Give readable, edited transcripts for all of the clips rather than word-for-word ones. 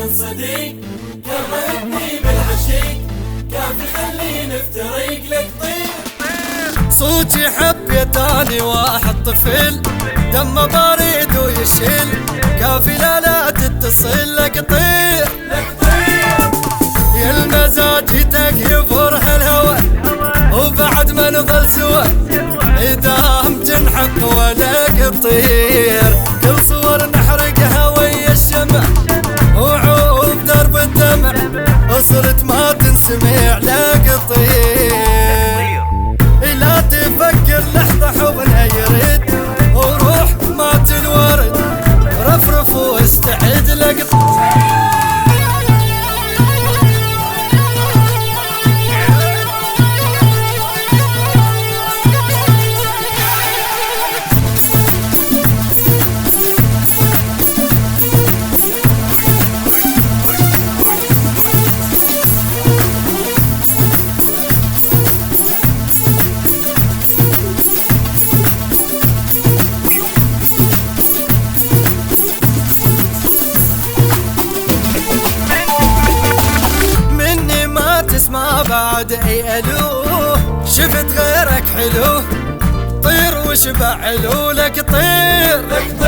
صديق كرهتني بالعشيق كافي خليني في طريق لك طير. صوتي حبيتاني واحد طفل دمه بارد ويشيل كافي لا تتصل لك طير يا المزاج يفرها الهوى وبعد ما نظل سوا إدام تنحق ولا قطير كل صور نحرقها ويا الشمع وعوب درب الدمع صرت ما تنسمع لا قطير لا تفكر لحظة حضنها يرد وروح مات الورد رفرف واستعد لقطير. اسمع بعد اي الو شفت غيرك حلو طير وشبع علو لك طير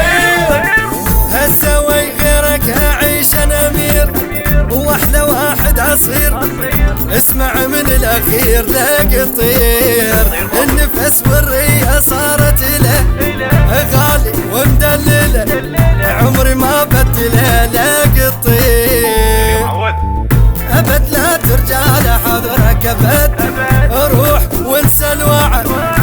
هالسوي غيرك اعيش انا امير واحلى واحد عصير اسمع من الاخير لك طير النفس والريحه صارت له غالي ومدلله عمري ما بدله لك طير أبد لا ترجع لحضرك أبد روح وانسى الوعد